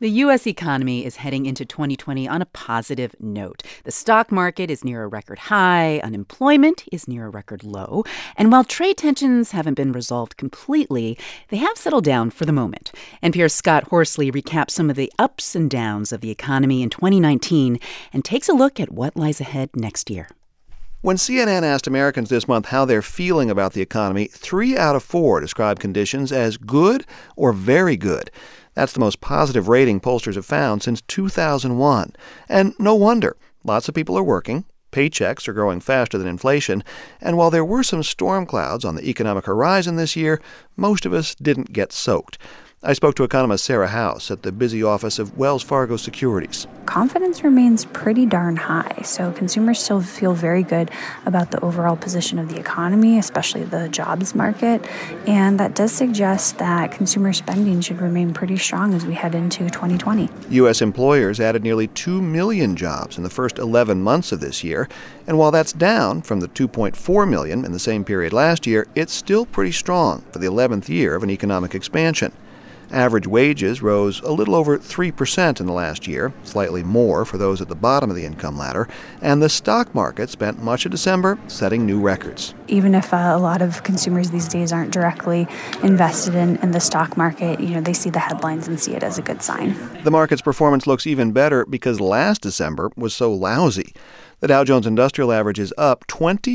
The U.S. economy is heading into 2020 on a positive note. The stock market is near a record high, unemployment is near a record low, and while trade tensions haven't been resolved completely, they have settled down for the moment. NPR's Scott Horsley recaps some of the ups and downs of the economy in 2019 and takes a look at what lies ahead next year. When CNN asked Americans this month how they're feeling about the economy, 3 out of 4 described conditions as good or very good. That's the most positive rating pollsters have found since 2001. And no wonder. Lots of people are working. Paychecks are growing faster than inflation. And while there were some storm clouds on the economic horizon this year, most of us didn't get soaked. I spoke to economist Sarah House at the busy office of Wells Fargo Securities. Confidence remains pretty darn high, so consumers still feel very good about the overall position of the economy, especially the jobs market, and that does suggest that consumer spending should remain pretty strong as we head into 2020. U.S. employers added nearly 2 million jobs in the first 11 months of this year, and while that's down from the 2.4 million in the same period last year, it's still pretty strong for the 11th year of an economic expansion. Average wages rose a little over 3% in the last year, slightly more for those at the bottom of the income ladder, and the stock market spent much of December setting new records. Even if a lot of consumers these days aren't directly invested in the stock market, they see the headlines and see it as a good sign. The market's performance looks even better because last December was so lousy. The Dow Jones Industrial Average is up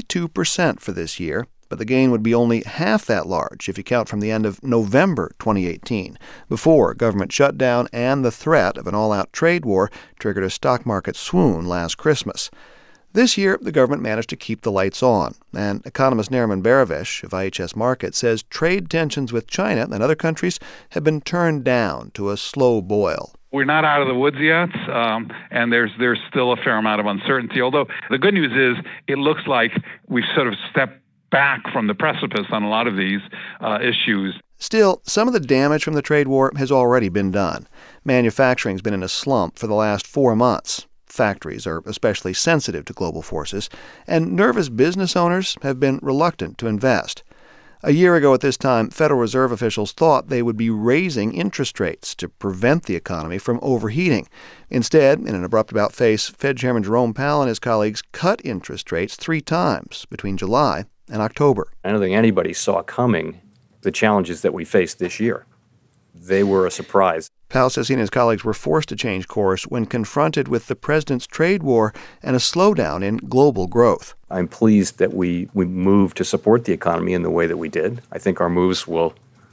22% for this year, but the gain would be only half that large if you count from the end of November 2018, before government shutdown and the threat of an all-out trade war triggered a stock market swoon last Christmas. This year, the government managed to keep the lights on, and economist Nariman Behravesh of IHS Markit says trade tensions with China and other countries have been turned down to a slow boil. We're not out of the woods yet, and there's still a fair amount of uncertainty, although the good news is it looks like we've sort of stepped back from the precipice on a lot of these issues. Still, some of the damage from the trade war has already been done. Manufacturing's been in a slump for the last 4 months. Factories are especially sensitive to global forces, and nervous business owners have been reluctant to invest. A year ago at this time, Federal Reserve officials thought they would be raising interest rates to prevent the economy from overheating. Instead, in an abrupt about-face, Fed Chairman Jerome Powell and his colleagues cut interest rates 3 times between July and October. I don't think anybody saw coming the challenges that we faced this year. They were a surprise. Powell says he and his colleagues were forced to change course when confronted with the president's trade war and a slowdown in global growth. I'm pleased that we moved to support the economy in the way that we did. I think our moves will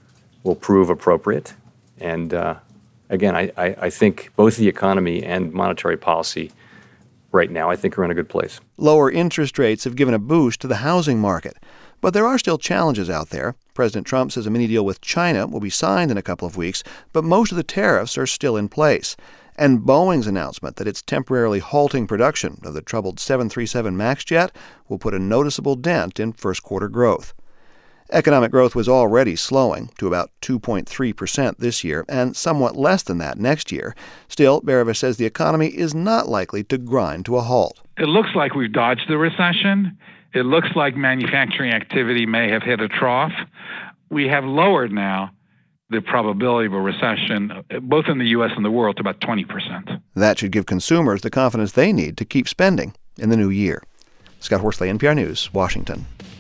prove appropriate. And again, I think both the economy and monetary policy right now, I think, are in a good place. Lower interest rates have given a boost to the housing market. But there are still challenges out there. President Trump says a mini deal with China will be signed in a couple of weeks, but most of the tariffs are still in place. And Boeing's announcement that it's temporarily halting production of the troubled 737 MAX jet will put a noticeable dent in first-quarter growth. Economic growth was already slowing to about 2.3% this year and somewhat less than that next year. Still, Behravesh says the economy is not likely to grind to a halt. It looks like we've dodged the recession. It looks like manufacturing activity may have hit a trough. We have lowered now the probability of a recession, both in the U.S. and the world, to about 20%. That should give consumers the confidence they need to keep spending in the new year. Scott Horsley, NPR News, Washington.